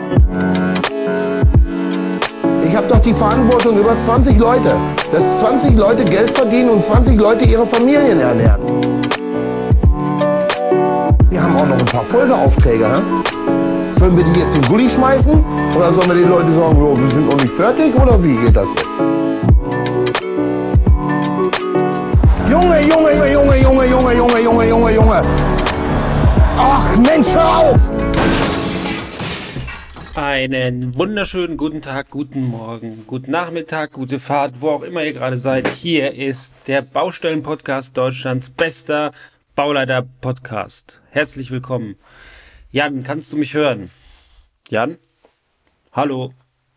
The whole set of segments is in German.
Ich habe doch die Verantwortung über 20 Leute, dass 20 Leute Geld verdienen und 20 Leute ihre Familien ernähren. Wir haben auch noch ein paar Folgeaufträge. Sollen wir die jetzt in den Gully schmeißen? Oder sollen wir den Leuten sagen, oh, wir sind noch nicht fertig? Oder wie geht das jetzt? Junge. Ach Mensch, hör auf! Einen wunderschönen guten Tag, guten Morgen, guten Nachmittag, gute Fahrt, wo auch immer ihr gerade seid. Hier ist der Baustellen-Podcast, Deutschlands bester Bauleiter-Podcast. Herzlich willkommen. Jan, kannst du mich hören? Jan? Hallo?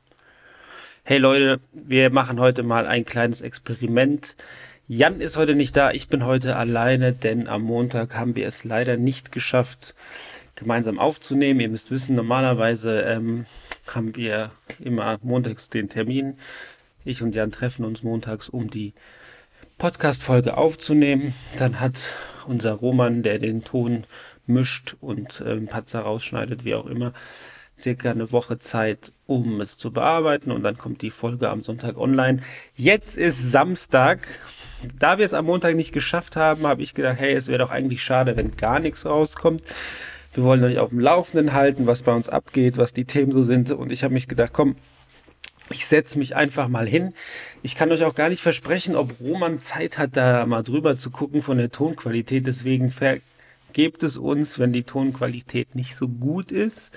Hey Leute, wir machen heute mal ein kleines Experiment. Jan ist heute nicht da, ich bin heute alleine, denn am Montag haben wir es leider nicht geschafft, gemeinsam aufzunehmen. Ihr müsst wissen, normalerweise haben wir immer montags den Termin. Ich und Jan treffen uns montags, um die Podcast-Folge aufzunehmen. Dann hat unser Roman, der den Ton mischt und Patzer rausschneidet, wie auch immer, circa eine Woche Zeit, um es zu bearbeiten. Und dann kommt die Folge am Sonntag online. Jetzt ist Samstag. Da wir es am Montag nicht geschafft haben, habe ich gedacht, hey, es wäre doch eigentlich schade, wenn gar nichts rauskommt. Wir wollen euch auf dem Laufenden halten, was bei uns abgeht, was die Themen so sind. Und ich habe mich gedacht, komm, ich setze mich einfach mal hin. Ich kann euch auch gar nicht versprechen, ob Roman Zeit hat, da mal drüber zu gucken von der Tonqualität. Deswegen vergebt es uns, wenn die Tonqualität nicht so gut ist.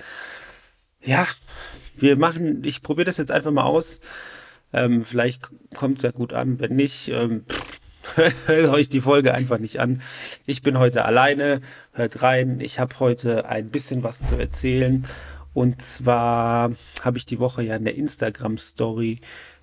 Ja, ich probiere das jetzt einfach mal aus. Vielleicht kommt es ja gut an. Wenn nicht, hört euch die Folge einfach nicht an. Ich bin heute alleine, hört rein. Ich habe heute ein bisschen was zu erzählen. Und zwar habe ich die Woche ja eine Instagram-Story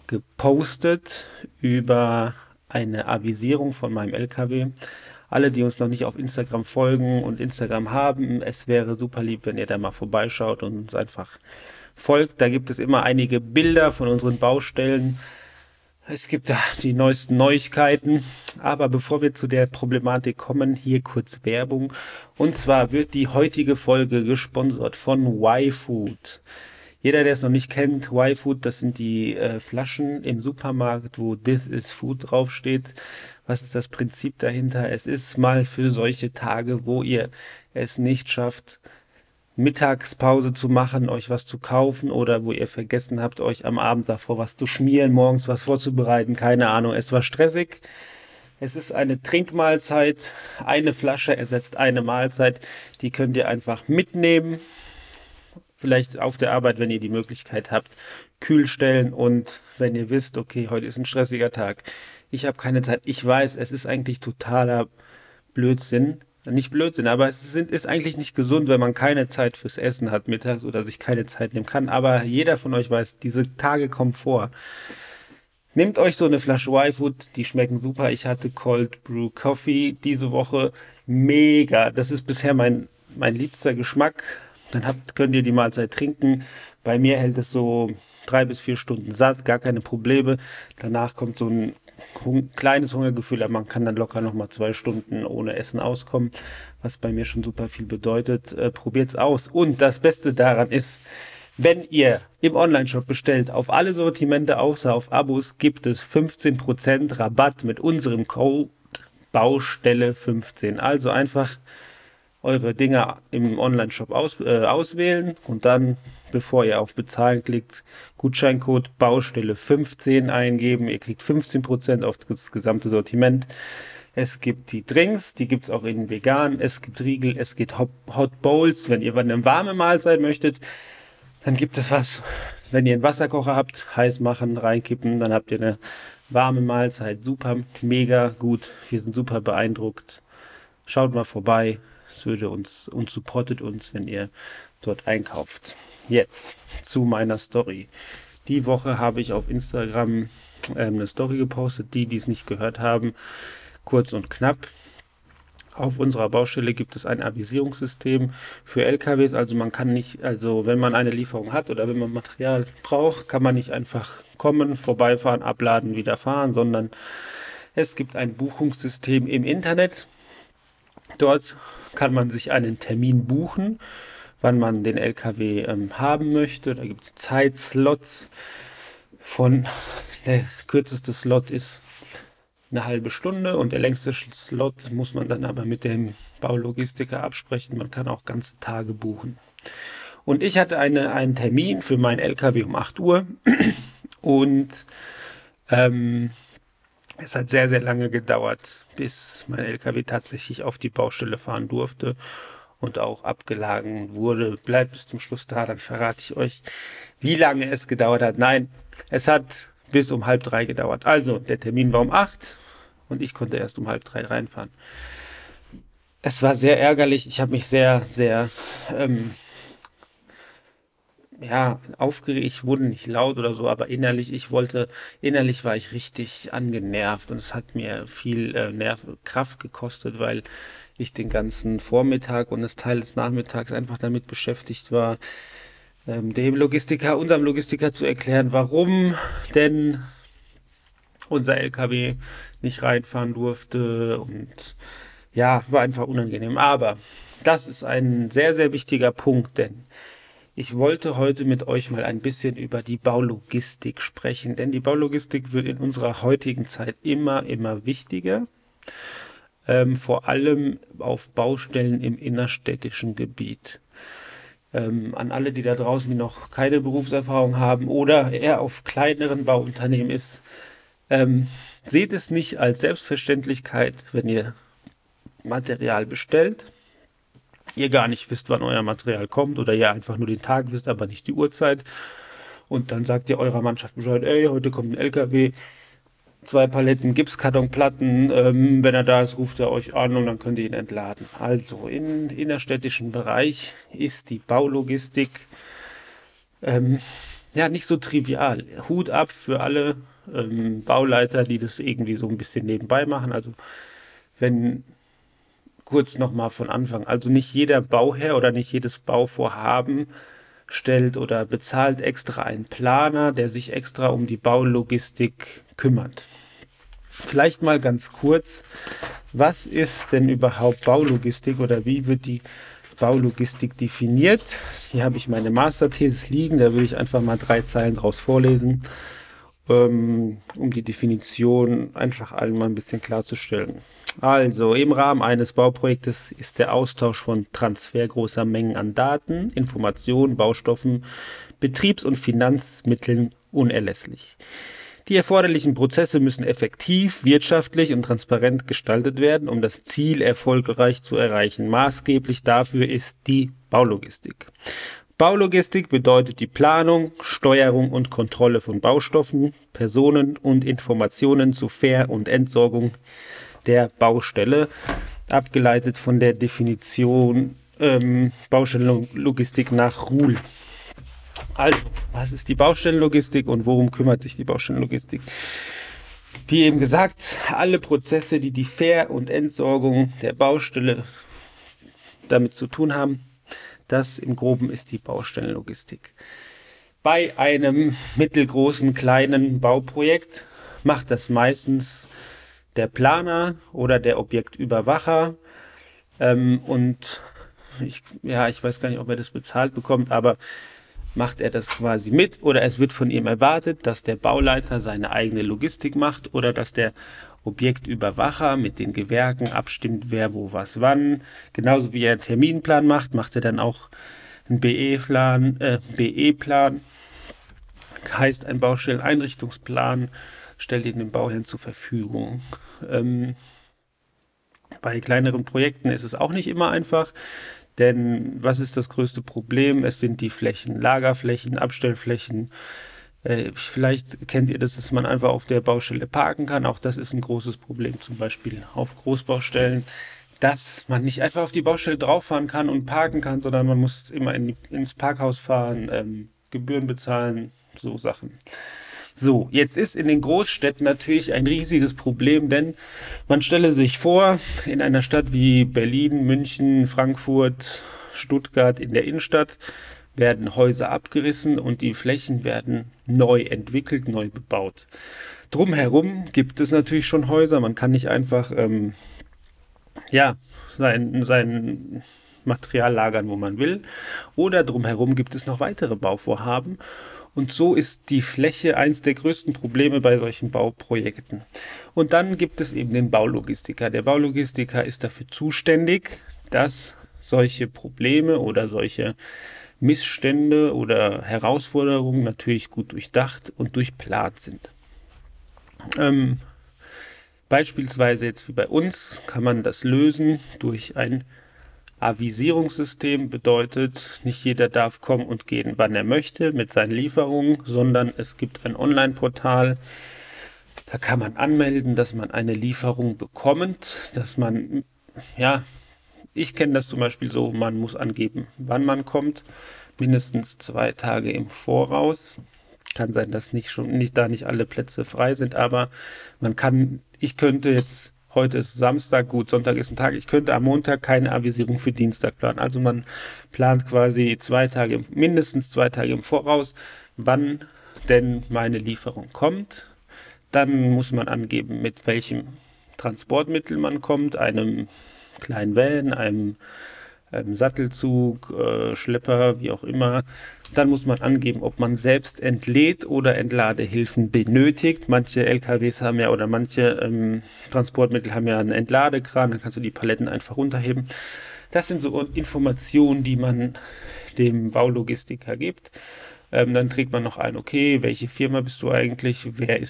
gepostet über eine Avisierung von meinem LKW. Alle, die uns noch nicht auf Instagram folgen und Instagram haben, es wäre super lieb, wenn ihr da mal vorbeischaut und uns einfach folgt. Da gibt es immer einige Bilder von unseren Baustellen. Es gibt da die neuesten Neuigkeiten, aber bevor wir zu der Problematik kommen, hier kurz Werbung. Und zwar wird die heutige Folge gesponsert von Y-Food. Jeder, der es noch nicht kennt, Y-Food, das sind die Flaschen im Supermarkt, wo This is Food draufsteht. Was ist das Prinzip dahinter? Es ist mal für solche Tage, wo ihr es nicht schafft, Mittagspause zu machen, euch was zu kaufen oder wo ihr vergessen habt, euch am Abend davor was zu schmieren, morgens was vorzubereiten, keine Ahnung, es war stressig. Es ist eine Trinkmahlzeit, eine Flasche ersetzt eine Mahlzeit, die könnt ihr einfach mitnehmen, vielleicht auf der Arbeit, wenn ihr die Möglichkeit habt, kühl stellen und wenn ihr wisst, okay, heute ist ein stressiger Tag, ich habe keine Zeit, ich weiß, es ist eigentlich totaler Blödsinn, nicht Blödsinn, aber es ist eigentlich nicht gesund, wenn man keine Zeit fürs Essen hat mittags oder sich keine Zeit nehmen kann. Aber jeder von euch weiß, diese Tage kommen vor. Nehmt euch so eine Flasche Y-Food, die schmecken super. Ich hatte Cold Brew Coffee diese Woche. Mega. Das ist bisher mein liebster Geschmack. Dann könnt ihr die Mahlzeit trinken. Bei mir hält es so 3 bis 4 Stunden satt, gar keine Probleme. Danach kommt so ein kleines Hungergefühl, aber man kann dann locker nochmal 2 Stunden ohne Essen auskommen, was bei mir schon super viel bedeutet. Probiert's aus. Und das Beste daran ist, wenn ihr im Onlineshop bestellt, auf alle Sortimente außer auf Abos, gibt es 15% Rabatt mit unserem Code Baustelle15. Also einfach eure Dinger im Onlineshop auswählen und dann, bevor ihr auf Bezahlen klickt, Gutscheincode Baustelle15 eingeben. Ihr kriegt 15% auf das gesamte Sortiment. Es gibt die Drinks, die gibt es auch in vegan. Es gibt Riegel, es gibt Hot Bowls. Wenn ihr eine warme Mahlzeit möchtet, dann gibt es was. Wenn ihr einen Wasserkocher habt, heiß machen, reinkippen, dann habt ihr eine warme Mahlzeit. Super, mega gut. Wir sind super beeindruckt. Schaut mal vorbei. Es würde uns supportet uns, wenn ihr dort einkauft. Jetzt zu meiner Story. Die Woche habe ich auf Instagram eine Story gepostet. Die es nicht gehört haben, kurz und knapp. Auf unserer Baustelle gibt es ein Avisierungssystem für LKWs. Also man kann nicht, wenn man eine Lieferung hat oder wenn man Material braucht, kann man nicht einfach kommen, vorbeifahren, abladen, wieder fahren, sondern es gibt ein Buchungssystem im Internet. Dort kann man sich einen Termin buchen, wann man den LKW haben möchte. Da gibt es Zeitslots der kürzeste Slot ist eine halbe Stunde und der längste Slot muss man dann aber mit dem Baulogistiker absprechen. Man kann auch ganze Tage buchen. Und ich hatte einen Termin für meinen LKW um 8 Uhr und es hat sehr, sehr lange gedauert, bis mein LKW tatsächlich auf die Baustelle fahren durfte und auch abgeladen wurde. Bleibt bis zum Schluss da, dann verrate ich euch, wie lange es gedauert hat. Nein, es hat bis um 2:30 gedauert. Also, der Termin war um 8 und ich konnte erst um 2:30 reinfahren. Es war sehr ärgerlich. Ich habe mich sehr, sehr aufgeregt. Ich wurde nicht laut oder so, aber innerlich war ich richtig angenervt und es hat mir viel Kraft gekostet, weil ich den ganzen Vormittag und das Teil des Nachmittags einfach damit beschäftigt war, unserem Logistiker zu erklären, warum denn unser LKW nicht reinfahren durfte und ja, war einfach unangenehm. Aber das ist ein sehr, sehr wichtiger Punkt, denn ich wollte heute mit euch mal ein bisschen über die Baulogistik sprechen, denn die Baulogistik wird in unserer heutigen Zeit immer, immer wichtiger, vor allem auf Baustellen im innerstädtischen Gebiet. An alle, die da draußen, die noch keine Berufserfahrung haben oder eher auf kleineren Bauunternehmen ist, seht es nicht als Selbstverständlichkeit, wenn ihr Material bestellt, ihr gar nicht wisst, wann euer Material kommt oder ihr einfach nur den Tag wisst, aber nicht die Uhrzeit. Und dann sagt ihr eurer Mannschaft Bescheid, ey, heute kommt ein LKW, 2 Paletten Gipskartonplatten, wenn er da ist, ruft er euch an und dann könnt ihr ihn entladen. Also im innerstädtischen Bereich ist die Baulogistik nicht so trivial. Hut ab für alle Bauleiter, die das irgendwie so ein bisschen nebenbei machen. Also kurz nochmal von Anfang. Also nicht jeder Bauherr oder nicht jedes Bauvorhaben stellt oder bezahlt extra einen Planer, der sich extra um die Baulogistik kümmert. Vielleicht mal ganz kurz, was ist denn überhaupt Baulogistik oder wie wird die Baulogistik definiert? Hier habe ich meine Masterthesis liegen, da will ich einfach mal 3 Zeilen draus vorlesen, um die Definition einfach allen mal ein bisschen klarzustellen. Also, im Rahmen eines Bauprojektes ist der Austausch von Transfer großer Mengen an Daten, Informationen, Baustoffen, Betriebs- und Finanzmitteln unerlässlich. Die erforderlichen Prozesse müssen effektiv, wirtschaftlich und transparent gestaltet werden, um das Ziel erfolgreich zu erreichen. Maßgeblich dafür ist die Baulogistik. Baulogistik bedeutet die Planung, Steuerung und Kontrolle von Baustoffen, Personen und Informationen zur Ver- und Entsorgung der Baustelle, abgeleitet von der Definition Baustellenlogistik nach Ruhl. Also, was ist die Baustellenlogistik und worum kümmert sich die Baustellenlogistik? Wie eben gesagt, alle Prozesse, die die Ver- und Entsorgung der Baustelle damit zu tun haben, das im Groben ist die Baustellenlogistik. Bei einem mittelgroßen, kleinen Bauprojekt macht das meistens der Planer oder der Objektüberwacher und ich weiß gar nicht, ob er das bezahlt bekommt, aber macht er das quasi mit oder es wird von ihm erwartet, dass der Bauleiter seine eigene Logistik macht oder dass der Objektüberwacher mit den Gewerken abstimmt, wer wo was wann. Genauso wie er einen Terminplan macht er dann auch einen BE-Plan, heißt ein Baustelleneinrichtungsplan, stellt ihn dem Bauherrn zur Verfügung. Bei kleineren Projekten ist es auch nicht immer einfach, denn was ist das größte Problem? Es sind die Flächen, Lagerflächen, Abstellflächen. Vielleicht kennt ihr das, dass man einfach auf der Baustelle parken kann. Auch das ist ein großes Problem, zum Beispiel auf Großbaustellen, dass man nicht einfach auf die Baustelle drauffahren kann und parken kann, sondern man muss immer ins Parkhaus fahren, Gebühren bezahlen, so Sachen. So, jetzt ist in den Großstädten natürlich ein riesiges Problem, denn man stelle sich vor, in einer Stadt wie Berlin, München, Frankfurt, Stuttgart in der Innenstadt werden Häuser abgerissen und die Flächen werden neu entwickelt, neu bebaut. Drumherum gibt es natürlich schon Häuser, man kann nicht einfach sein Material lagern, wo man will. Oder drumherum gibt es noch weitere Bauvorhaben. Und so ist die Fläche eins der größten Probleme bei solchen Bauprojekten. Und dann gibt es eben den Baulogistiker. Der Baulogistiker ist dafür zuständig, dass solche Probleme oder solche Missstände oder Herausforderungen natürlich gut durchdacht und durchplant sind. Beispielsweise jetzt wie bei uns kann man das lösen durch ein Avisierungssystem. Bedeutet, nicht jeder darf kommen und gehen, wann er möchte mit seinen Lieferungen, sondern es gibt ein Online-Portal. Da kann man anmelden, dass man eine Lieferung bekommt, dass man, ich kenne das zum Beispiel so, man muss angeben, wann man kommt, mindestens 2 Tage im Voraus. Kann sein, dass nicht alle Plätze frei sind, aber ich könnte jetzt, heute ist Samstag, gut, Sonntag ist ein Tag, ich könnte am Montag keine Avisierung für Dienstag planen. Also man plant quasi mindestens 2 Tage im Voraus, wann denn meine Lieferung kommt. Dann muss man angeben, mit welchem Transportmittel man kommt, einem kleinen Van, einem Sattelzug, Schlepper, wie auch immer. Dann muss man angeben, ob man selbst entlädt oder Entladehilfen benötigt. Manche LKWs haben ja oder manche Transportmittel haben ja einen Entladekran, dann kannst du die Paletten einfach runterheben. Das sind so Informationen, die man dem Baulogistiker gibt. Dann trägt man noch ein, okay, welche Firma bist du eigentlich?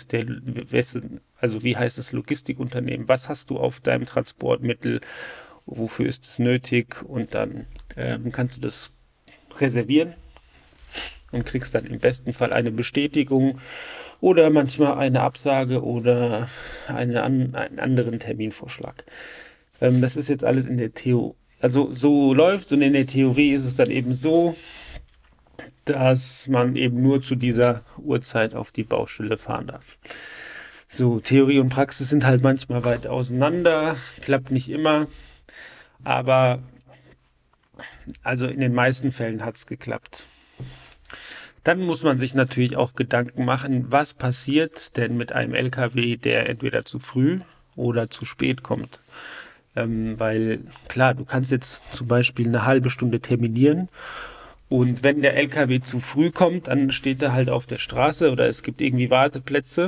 Wie heißt das Logistikunternehmen? Was hast du auf deinem Transportmittel? Wofür ist es nötig? Und dann kannst du das reservieren und kriegst dann im besten Fall eine Bestätigung oder manchmal eine Absage oder einen anderen Terminvorschlag. Das ist jetzt alles in der Theorie. Also so läuft es und in der Theorie ist es dann eben so, dass man eben nur zu dieser Uhrzeit auf die Baustelle fahren darf. So, Theorie und Praxis sind halt manchmal weit auseinander, klappt nicht immer, aber also in den meisten Fällen hat es geklappt. Dann muss man sich natürlich auch Gedanken machen, was passiert denn mit einem LKW, der entweder zu früh oder zu spät kommt. Weil klar, du kannst jetzt zum Beispiel eine halbe Stunde terminieren und wenn der LKW zu früh kommt, dann steht er halt auf der Straße oder es gibt irgendwie Warteplätze.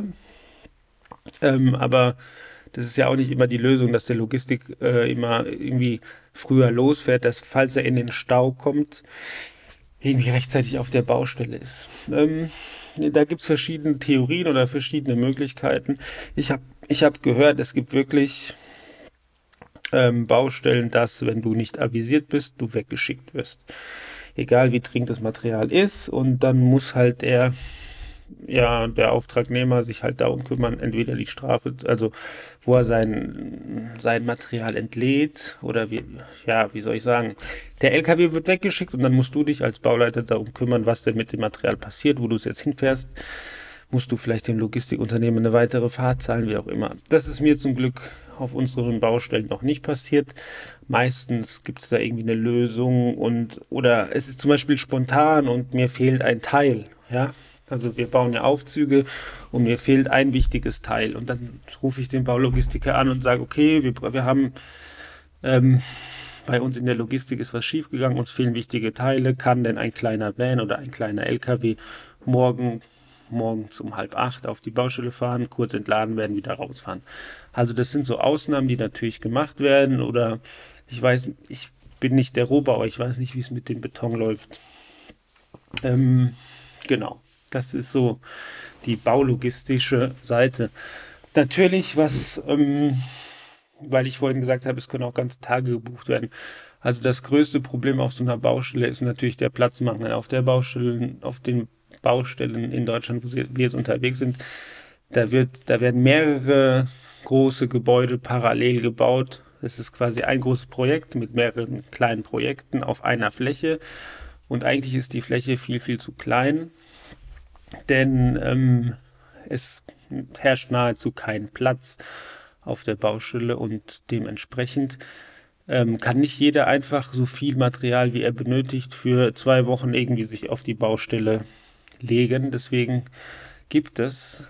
Aber das ist ja auch nicht immer die Lösung, dass der Logistik immer irgendwie früher losfährt, dass falls er in den Stau kommt, irgendwie rechtzeitig auf der Baustelle ist. Da gibt es verschiedene Theorien oder verschiedene Möglichkeiten. Ich hab gehört, es gibt wirklich Baustellen, dass, wenn du nicht avisiert bist, du weggeschickt wirst. Egal wie dringend das Material ist und dann muss halt der Auftragnehmer sich halt darum kümmern, entweder die Strafe, also wo er sein Material entlädt oder wie soll ich sagen, der LKW wird weggeschickt und dann musst du dich als Bauleiter darum kümmern, was denn mit dem Material passiert, wo du es jetzt hinfährst, musst du vielleicht dem Logistikunternehmen eine weitere Fahrt zahlen, wie auch immer. Das ist mir zum Glück auf unseren Baustellen noch nicht passiert. Meistens gibt es da irgendwie eine Lösung oder es ist zum Beispiel spontan und mir fehlt ein Teil, ja. Also wir bauen ja Aufzüge und mir fehlt ein wichtiges Teil. Und dann rufe ich den Baulogistiker an und sage, okay, wir haben bei uns in der Logistik ist was schiefgegangen, uns fehlen wichtige Teile. Kann denn ein kleiner Van oder ein kleiner LKW morgens um 7:30 auf die Baustelle fahren, kurz entladen werden, wieder rausfahren? Also das sind so Ausnahmen, die natürlich gemacht werden. Oder ich bin nicht der Rohbauer, ich weiß nicht, wie es mit dem Beton läuft. Genau. Das ist so die baulogistische Seite. Natürlich, weil ich vorhin gesagt habe, es können auch ganze Tage gebucht werden. Also das größte Problem auf so einer Baustelle ist natürlich der Platzmangel. Auf den Baustellen in Deutschland, wo wir jetzt unterwegs sind, da werden mehrere große Gebäude parallel gebaut. Es ist quasi ein großes Projekt mit mehreren kleinen Projekten auf einer Fläche. Und eigentlich ist die Fläche viel, viel zu klein. Denn es herrscht nahezu kein Platz auf der Baustelle und dementsprechend kann nicht jeder einfach so viel Material, wie er benötigt, für 2 Wochen irgendwie sich auf die Baustelle legen. Deswegen gibt es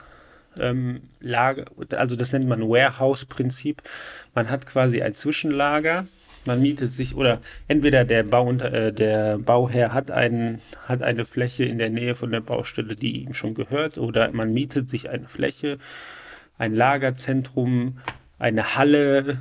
Lager, also das nennt man Warehouse-Prinzip. Man hat quasi ein Zwischenlager man mietet sich oder entweder der Bauherr hat eine Fläche in der Nähe von der Baustelle, die ihm schon gehört, oder man mietet sich eine Fläche, ein Lagerzentrum, eine Halle,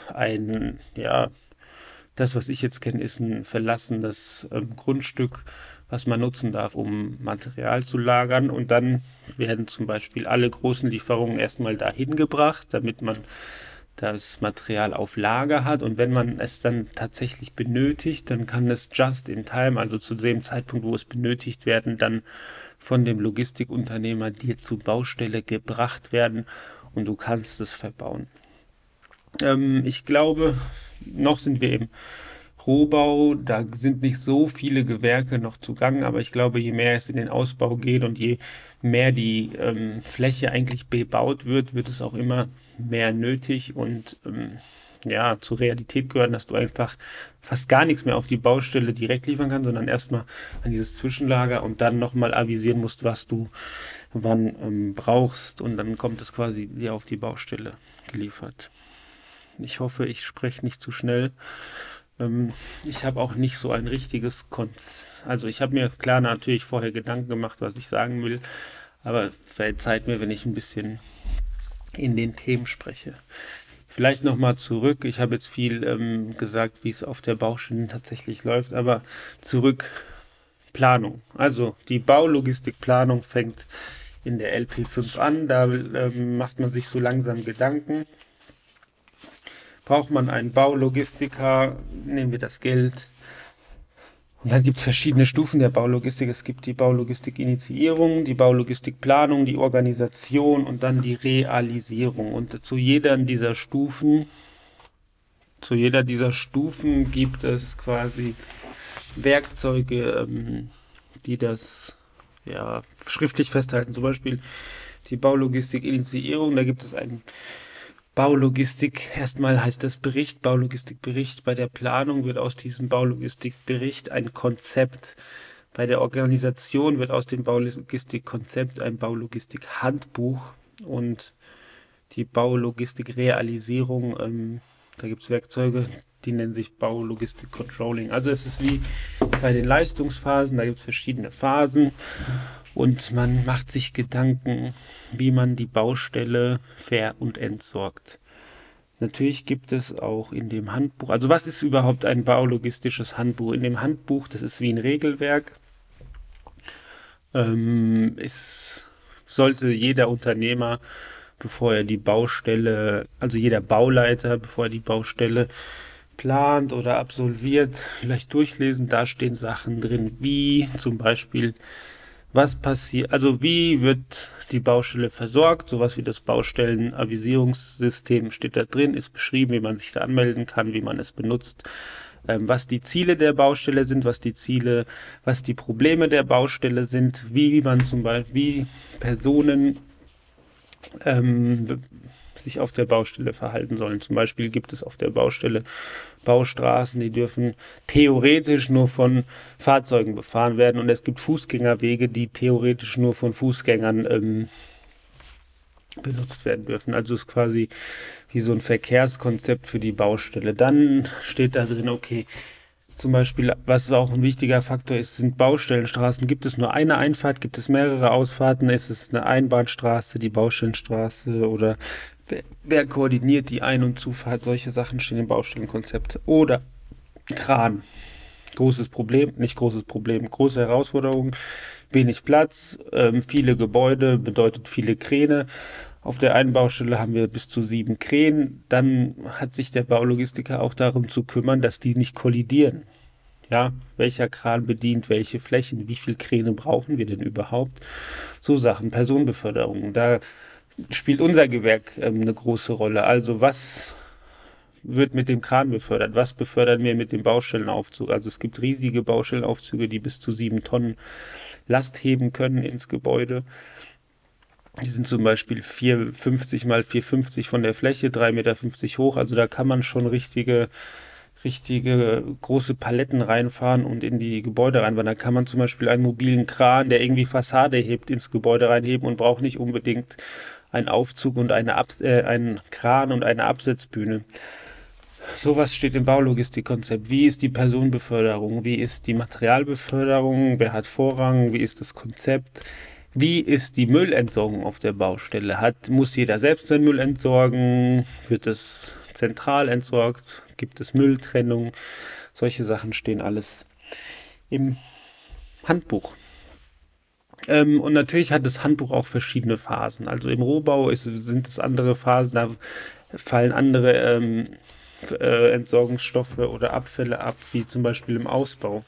das, was ich jetzt kenne, ist ein verlassenes Grundstück, was man nutzen darf, um Material zu lagern. Und dann werden zum Beispiel alle großen Lieferungen erstmal dahin gebracht, damit man das Material auf Lager hat. Und wenn man es dann tatsächlich benötigt, dann kann es just in time, also zu dem Zeitpunkt, wo es benötigt werden, dann von dem Logistikunternehmer dir zur Baustelle gebracht werden und du kannst es verbauen. Ich glaube, noch sind wir im Rohbau, da sind nicht so viele Gewerke noch zugange, aber ich glaube, je mehr es in den Ausbau geht und je mehr die Fläche eigentlich bebaut wird, wird es auch immer mehr nötig und zur Realität gehören, dass du einfach fast gar nichts mehr auf die Baustelle direkt liefern kannst, sondern erstmal an dieses Zwischenlager und dann nochmal avisieren musst, was du wann brauchst und dann kommt es quasi dir auf die Baustelle geliefert. Ich hoffe, ich spreche nicht zu schnell. Ich habe auch nicht so ein richtiges Also ich habe mir klar natürlich vorher Gedanken gemacht, was ich sagen will, aber verzeiht mir, wenn ich ein bisschen in den Themen spreche. Vielleicht nochmal zurück. Ich habe jetzt viel gesagt, wie es auf der Baustelle tatsächlich läuft, aber zurück Planung. Also die Baulogistikplanung fängt in der LP5 an. Da macht man sich so langsam Gedanken. Braucht man einen Baulogistiker, nehmen wir das Geld. Und dann gibt es verschiedene Stufen der Baulogistik. Es gibt die Baulogistik-Initiierung, die Baulogistikplanung, die Organisation und dann die Realisierung. Und zu jeder dieser Stufen gibt es quasi Werkzeuge, die das schriftlich festhalten. Zum Beispiel die Baulogistik-Initiierung, da gibt es einen Baulogistik, erstmal heißt das Bericht, Baulogistikbericht. Bei der Planung wird aus diesem Baulogistikbericht ein Konzept. Bei der Organisation wird aus dem Baulogistikkonzept ein Baulogistikhandbuch und die Baulogistikrealisierung, da gibt es Werkzeuge, die nennen sich Baulogistik-Controlling. Also es ist wie bei den Leistungsphasen, da gibt es verschiedene Phasen. Und man macht sich Gedanken, wie man die Baustelle ver- und entsorgt. Natürlich gibt es auch in dem Handbuch, also was ist überhaupt ein baulogistisches Handbuch? In dem Handbuch, das ist wie ein Regelwerk, sollte jeder Unternehmer, bevor er die Baustelle, also jeder Bauleiter, bevor er die Baustelle plant oder absolviert, vielleicht durchlesen. Da stehen Sachen drin, wie zum Beispiel was passiert, also wie wird die Baustelle versorgt, sowas wie das Baustellenavisierungssystem steht da drin, ist beschrieben, wie man sich da anmelden kann, wie man es benutzt, was die Ziele der Baustelle sind, was die Probleme der Baustelle sind, wie man zum Beispiel, wie Personen sich auf der Baustelle verhalten sollen. Zum Beispiel gibt es auf der Baustelle Baustraßen, die dürfen theoretisch nur von Fahrzeugen befahren werden und es gibt Fußgängerwege, die theoretisch nur von Fußgängern benutzt werden dürfen. Also ist quasi wie so ein Verkehrskonzept für die Baustelle. Dann steht da drin, okay, zum Beispiel, was auch ein wichtiger Faktor ist, sind Baustellenstraßen. Gibt es nur eine Einfahrt, gibt es mehrere Ausfahrten, ist es eine Einbahnstraße, die Baustellenstraße oder wer koordiniert die Ein- und Zufahrt? Solche Sachen stehen im Baustellenkonzept. Oder Kran. Großes Problem, nicht großes Problem, große Herausforderung, wenig Platz, viele Gebäude bedeutet viele Kräne. Auf der einen Baustelle haben wir bis zu 7 Kräne. Dann hat sich der Baulogistiker auch darum zu kümmern, dass die nicht kollidieren. Ja, welcher Kran bedient welche Flächen, wie viele Kräne brauchen wir denn überhaupt? So Sachen, Personenbeförderung, da spielt unser Gewerk eine große Rolle. Also was wird mit dem Kran befördert? Was befördern wir mit dem Baustellenaufzug? Also es gibt riesige Baustellenaufzüge, die bis zu 7 Tonnen Last heben können ins Gebäude. Die sind zum Beispiel 4,50 mal 4,50 von der Fläche, 3,50 Meter hoch. Also da kann man schon richtige große Paletten reinfahren und in die Gebäude reinfahren. Da kann man zum Beispiel einen mobilen Kran, der irgendwie Fassade hebt, ins Gebäude reinheben und braucht nicht unbedingt einen Aufzug und einen Kran und eine Absetzbühne. Sowas steht im Baulogistikkonzept. Wie ist die Personenbeförderung? Wie ist die Materialbeförderung? Wer hat Vorrang? Wie ist das Konzept? Wie ist die Müllentsorgung auf der Baustelle? Muss jeder selbst seinen Müll entsorgen? Wird es zentral entsorgt? Gibt es Mülltrennung? Solche Sachen stehen alles im Handbuch. Und natürlich hat das Handbuch auch verschiedene Phasen. Also im Rohbau sind es andere Phasen, da fallen andere Entsorgungsstoffe oder Abfälle ab, wie zum Beispiel im Ausbau.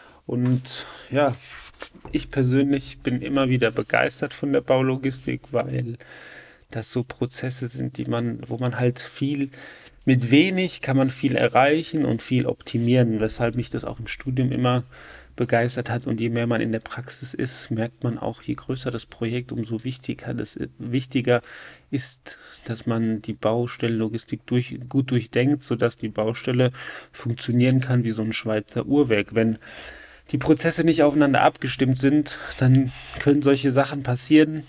Und ja, ich persönlich bin immer wieder begeistert von der Baulogistik, weil das so Prozesse sind, wo man halt mit wenig kann man viel erreichen und viel optimieren, weshalb mich das auch im Studium immer begeistert hat. Und je mehr man in der Praxis ist, merkt man auch, je größer das Projekt, umso wichtiger ist, dass man die Baustellenlogistik gut durchdenkt, sodass die Baustelle funktionieren kann wie so ein Schweizer Uhrwerk. Wenn die Prozesse nicht aufeinander abgestimmt sind, dann können solche Sachen passieren,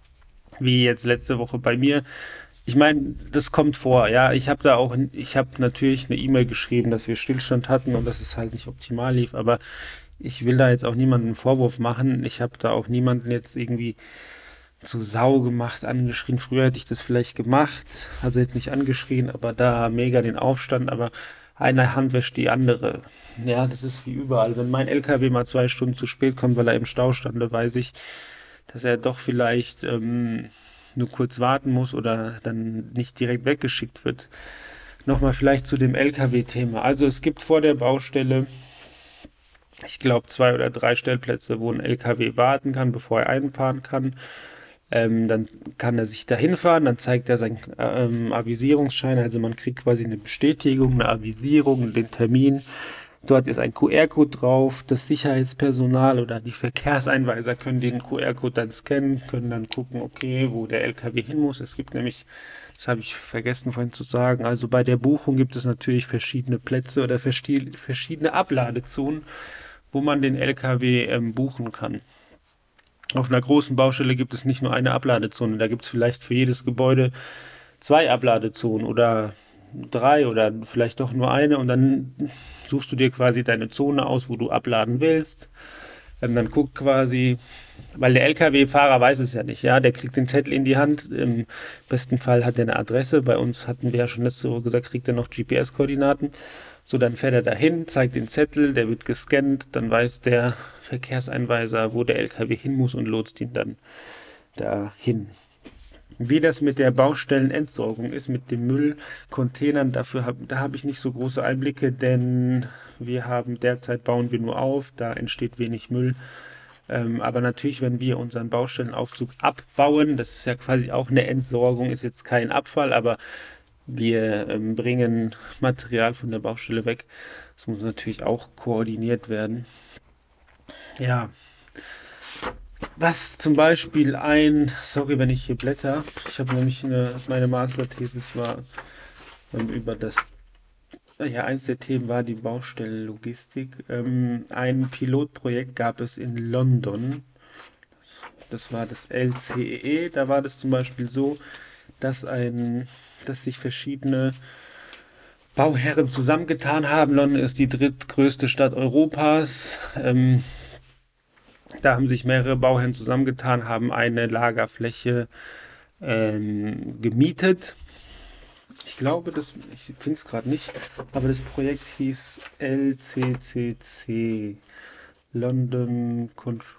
wie jetzt letzte Woche bei mir. Ich meine, das kommt vor, ja. Ich habe natürlich eine E-Mail geschrieben, dass wir Stillstand hatten und dass es halt nicht optimal lief, aber ich will da jetzt auch niemanden einen Vorwurf machen. Ich habe da auch niemanden jetzt irgendwie zu Sau gemacht, angeschrien. Früher hätte ich das vielleicht gemacht, also jetzt nicht angeschrien, aber da mega den Aufstand, aber eine Hand wäscht die andere. Ja, das ist wie überall. Wenn mein LKW mal 2 Stunden zu spät kommt, weil er im Stau stand, dann weiß ich, dass er doch vielleicht nur kurz warten muss oder dann nicht direkt weggeschickt wird. Nochmal vielleicht zu dem LKW-Thema. Also es gibt vor der Baustelle, ich glaube, 2 oder 3 Stellplätze, wo ein LKW warten kann, bevor er einfahren kann. Dann kann er sich dahin fahren, dann zeigt er seinen Avisierungsschein, also man kriegt quasi eine Bestätigung, eine Avisierung, den Termin. Dort ist ein QR-Code drauf. Das Sicherheitspersonal oder die Verkehrseinweiser können den QR-Code dann scannen, können dann gucken, okay, wo der LKW hin muss. Es gibt nämlich, das habe ich vergessen vorhin zu sagen, also bei der Buchung gibt es natürlich verschiedene Plätze oder verschiedene Abladezonen, wo man den LKW buchen kann. Auf einer großen Baustelle gibt es nicht nur eine Abladezone, da gibt es vielleicht für jedes Gebäude 2 Abladezonen oder 3 oder vielleicht doch nur eine und dann suchst du dir quasi deine Zone aus, wo du abladen willst. Dann guckt quasi, weil der LKW-Fahrer weiß es ja nicht, ja, der kriegt den Zettel in die Hand, im besten Fall hat er eine Adresse, bei uns hatten wir ja schon letzte Woche gesagt, kriegt er noch GPS-Koordinaten. So, dann fährt er dahin, zeigt den Zettel, der wird gescannt, dann weiß der Verkehrseinweiser, wo der LKW hin muss und lotst ihn dann dahin. Wie das mit der Baustellenentsorgung ist, mit den Müllcontainern, da habe ich nicht so große Einblicke, denn derzeit bauen wir nur auf, da entsteht wenig Müll. Aber natürlich, wenn wir unseren Baustellenaufzug abbauen, das ist ja quasi auch eine Entsorgung, ist jetzt kein Abfall, aber wir bringen Material von der Baustelle weg. Das muss natürlich auch koordiniert werden. Ja, was zum Beispiel sorry, wenn ich hier blätter, ich habe nämlich meine Masterthesis war über eins der Themen war die Baustellenlogistik. Ein Pilotprojekt gab es in London, das war das LCEE, da war das zum Beispiel so, dass sich verschiedene Bauherren zusammengetan haben. London ist die drittgrößte Stadt Europas. Da haben sich mehrere Bauherren zusammengetan, haben eine Lagerfläche gemietet. Ich glaube, ich finde es gerade nicht, aber das Projekt hieß LCCC, London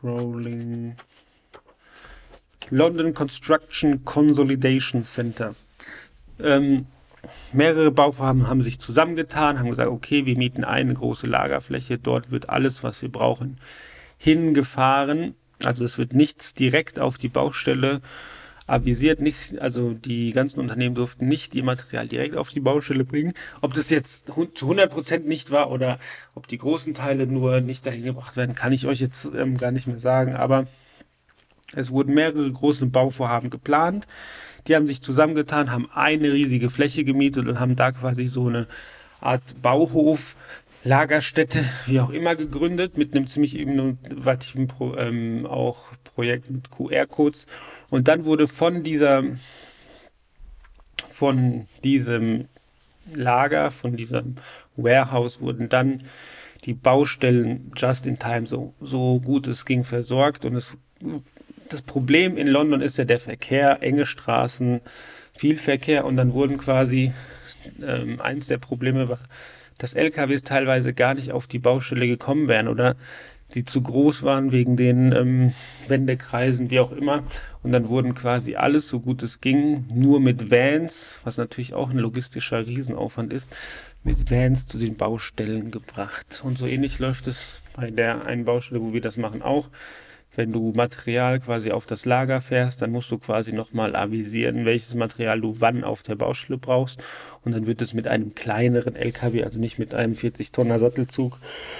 Construction Consolidation Center. Mehrere Bauvorhaben haben sich zusammengetan, haben gesagt, okay, wir mieten eine große Lagerfläche, dort wird alles, was wir brauchen, hingefahren. Also es wird nichts direkt auf die Baustelle avisiert, also die ganzen Unternehmen durften nicht ihr Material direkt auf die Baustelle bringen. Ob das jetzt zu 100% nicht war oder ob die großen Teile nur nicht dahin gebracht werden, kann ich euch jetzt gar nicht mehr sagen, aber es wurden mehrere große Bauvorhaben geplant. Die haben sich zusammengetan, haben eine riesige Fläche gemietet und haben da quasi so eine Art Bauhof, Lagerstätte, wie auch immer, gegründet mit einem ziemlich innovativen Projekt mit QR-Codes. Und dann wurde von diesem Lager, von diesem Warehouse wurden dann die Baustellen just in time so gut es ging versorgt. Und das Problem in London ist ja der Verkehr, enge Straßen, viel Verkehr. Und dann wurden quasi, eins der Probleme war, dass LKWs teilweise gar nicht auf die Baustelle gekommen wären oder die zu groß waren wegen den Wendekreisen, wie auch immer. Und dann wurden quasi alles, so gut es ging, nur mit Vans, was natürlich auch ein logistischer Riesenaufwand ist, mit Vans zu den Baustellen gebracht. Und so ähnlich läuft es bei der einen Baustelle, wo wir das machen, auch. Wenn du Material quasi auf das Lager fährst, dann musst du quasi nochmal avisieren, welches Material du wann auf der Baustelle brauchst. Und dann wird es mit einem kleineren LKW, also nicht mit einem 40-Tonner Sattelzug,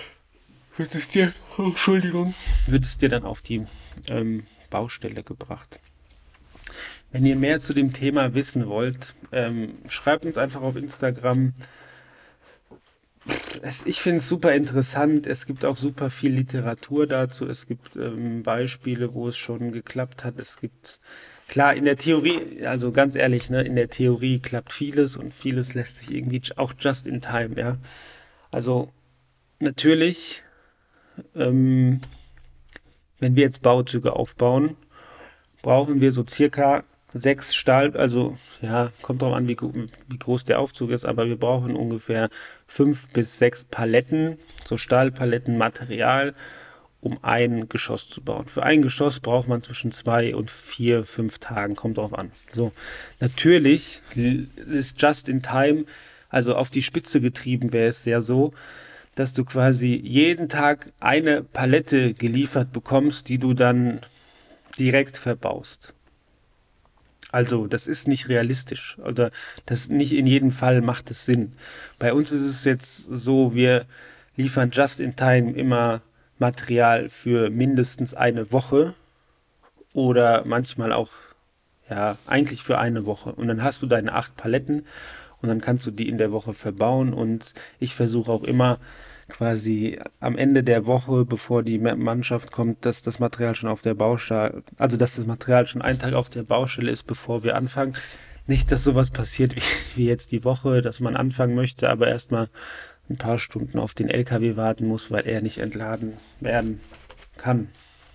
wird es dir dann auf die Baustelle gebracht. Wenn ihr mehr zu dem Thema wissen wollt, schreibt uns einfach auf Instagram. Ich finde es super interessant. Es gibt auch super viel Literatur dazu. Es gibt Beispiele, wo es schon geklappt hat. Es gibt, klar, in der Theorie, also ganz ehrlich, ne, in der Theorie klappt vieles und vieles lässt sich irgendwie auch just in time, ja. Also natürlich, wenn wir jetzt Bauzüge aufbauen, brauchen wir so circa 6 also ja, kommt drauf an, wie groß der Aufzug ist, aber wir brauchen ungefähr 5 bis 6 Paletten, so Stahlpaletten Material, um ein Geschoss zu bauen. Für ein Geschoss braucht man zwischen 2 und 4, 5 Tagen, kommt drauf an. So, natürlich ist just in time, also auf die Spitze getrieben wäre es ja so, dass du quasi jeden Tag eine Palette geliefert bekommst, die du dann direkt verbaust. Also, das ist nicht realistisch oder das nicht in jedem Fall macht es Sinn. Bei uns ist es jetzt so, wir liefern just in time immer Material für mindestens eine Woche oder manchmal auch, ja, eigentlich für eine Woche. Und dann hast du deine 8 Paletten und dann kannst du die in der Woche verbauen. Und ich versuche auch immer quasi am Ende der Woche, bevor die Mannschaft kommt, dass das Material schon auf der Baustelle, also dass das Material schon einen Tag auf der Baustelle ist, bevor wir anfangen. Nicht, dass sowas passiert wie jetzt die Woche, dass man anfangen möchte, aber erstmal ein paar Stunden auf den LKW warten muss, weil er nicht entladen werden kann.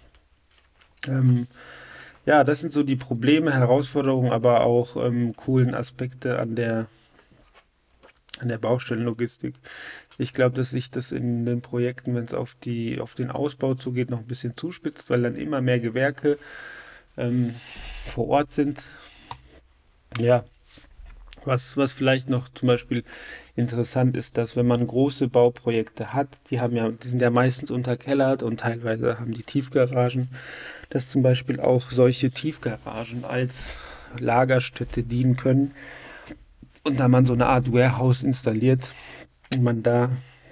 Ja, das sind so die Probleme, Herausforderungen, aber auch coolen Aspekte an der Baustellenlogistik. Ich glaube, dass sich das in den Projekten, wenn es auf den Ausbau zugeht, noch ein bisschen zuspitzt, weil dann immer mehr Gewerke vor Ort sind. Ja, was vielleicht noch zum Beispiel interessant ist, dass wenn man große Bauprojekte hat, die sind ja meistens unterkellert und teilweise haben die Tiefgaragen, dass zum Beispiel auch solche Tiefgaragen als Lagerstätte dienen können. Und da man so eine Art Warehouse installiert und man da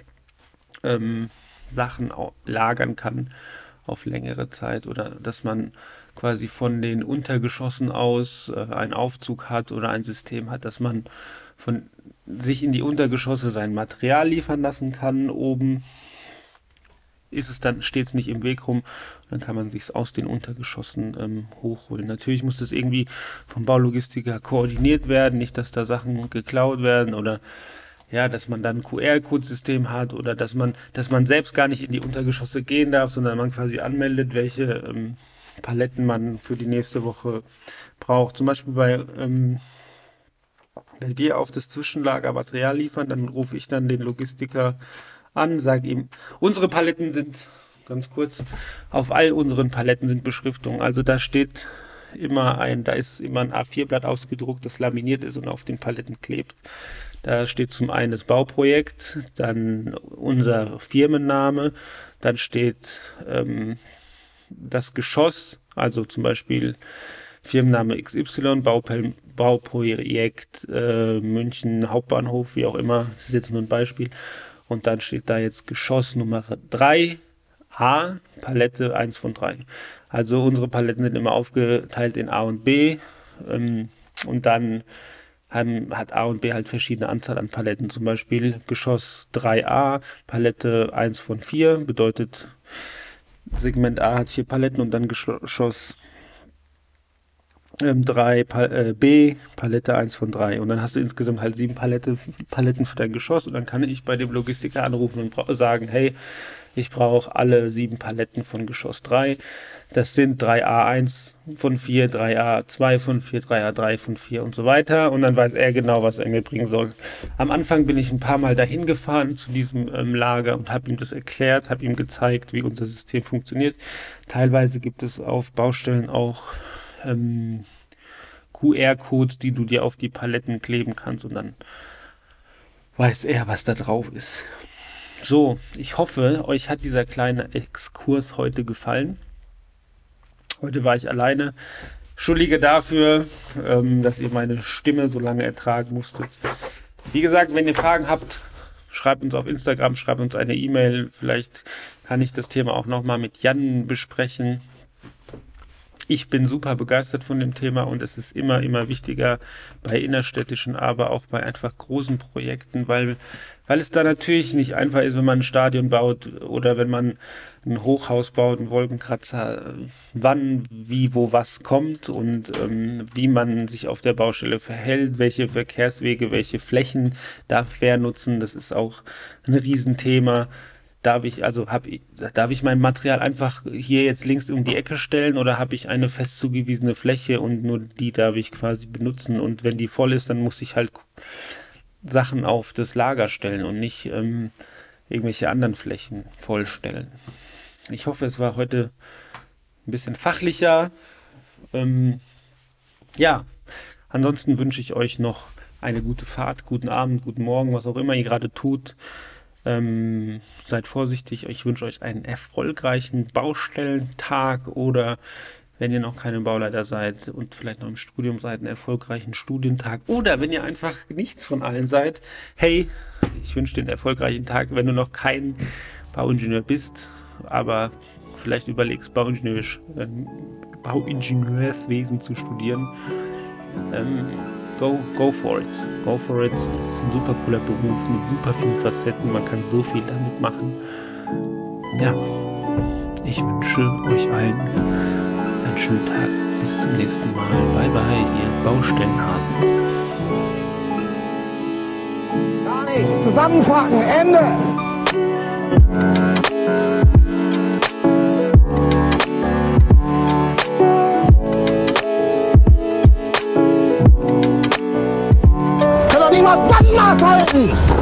Sachen lagern kann auf längere Zeit oder dass man quasi von den Untergeschossen aus einen Aufzug hat oder ein System hat, dass man von sich in die Untergeschosse sein Material liefern lassen kann. Oben steht es nicht im Weg rum, dann kann man sich aus den Untergeschossen hochholen. Natürlich muss das irgendwie vom Baulogistiker koordiniert werden, nicht, dass da Sachen geklaut werden oder ja, dass man dann ein QR-Code-System hat oder dass man selbst gar nicht in die Untergeschosse gehen darf, sondern man quasi anmeldet, welche Paletten man für die nächste Woche braucht. Zum Beispiel wenn wir auf das Zwischenlager Material liefern, dann rufe ich dann den Logistiker an, sage ihm, unsere Paletten sind, ganz kurz, auf all unseren Paletten sind Beschriftungen. Also da ist immer ein A4-Blatt ausgedruckt, das laminiert ist und auf den Paletten klebt. Da steht zum einen das Bauprojekt, dann unser Firmenname, dann steht das Geschoss, also zum Beispiel Firmenname XY, Bauprojekt München Hauptbahnhof, wie auch immer, das ist jetzt nur ein Beispiel. Und dann steht da jetzt Geschoss Nummer 3a, Palette 1 von 3. Also unsere Paletten sind immer aufgeteilt in A und B und dann hat A und B halt verschiedene Anzahl an Paletten. Zum Beispiel Geschoss 3a, Palette 1 von 4, bedeutet Segment A hat 4 Paletten und dann Geschoss B, Palette 1 von 3. Und dann hast du insgesamt halt 7 Paletten für dein Geschoss. Und dann kann ich bei dem Logistiker anrufen und sagen, hey, ich brauche alle 7 Paletten von Geschoss 3. Das sind 3A1 von 4, 3A2 von 4, 3A3 von 4 und so weiter. Und dann weiß er genau, was er mir bringen soll. Am Anfang bin ich ein paar Mal dahin gefahren zu diesem Lager und habe ihm das erklärt, habe ihm gezeigt, wie unser System funktioniert. Teilweise gibt es auf Baustellen auch QR-Codes, die du dir auf die Paletten kleben kannst und dann weiß er, was da drauf ist. So, ich hoffe, euch hat dieser kleine Exkurs heute gefallen. Heute war ich alleine. Entschuldige dafür, dass ihr meine Stimme so lange ertragen musstet. Wie gesagt, wenn ihr Fragen habt, schreibt uns auf Instagram, schreibt uns eine E-Mail. Vielleicht kann ich das Thema auch nochmal mit Jan besprechen. Ich bin super begeistert von dem Thema und es ist immer wichtiger bei innerstädtischen, aber auch bei einfach großen Projekten, weil es da natürlich nicht einfach ist, wenn man ein Stadion baut oder wenn man ein Hochhaus baut, einen Wolkenkratzer, wann, wie, wo, was kommt und wie man sich auf der Baustelle verhält, welche Verkehrswege, welche Flächen darf wer nutzen, das ist auch ein Riesenthema. Darf ich mein Material einfach hier jetzt links um die Ecke stellen oder habe ich eine fest zugewiesene Fläche und nur die darf ich quasi benutzen und wenn die voll ist, dann muss ich halt Sachen auf das Lager stellen und nicht irgendwelche anderen Flächen vollstellen. Ich hoffe, es war heute ein bisschen fachlicher. Ansonsten wünsche ich euch noch eine gute Fahrt, guten Abend, guten Morgen, was auch immer ihr gerade tut. Seid vorsichtig, ich wünsche euch einen erfolgreichen Baustellentag oder wenn ihr noch keine Bauleiter seid und vielleicht noch im Studium seid, einen erfolgreichen Studientag oder wenn ihr einfach nichts von allen seid, hey, ich wünsche dir einen erfolgreichen Tag, wenn du noch kein Bauingenieur bist, aber vielleicht überlegst, Bauingenieurswesen zu studieren. Go for it. Go for it. Es ist ein super cooler Beruf mit super vielen Facetten. Man kann so viel damit machen. Ja, ich wünsche euch allen einen schönen Tag. Bis zum nächsten Mal. Bye bye, ihr Baustellenhasen. Gar nichts. Zusammenpacken. Ende. Kann doch niemand Bandmaß halten!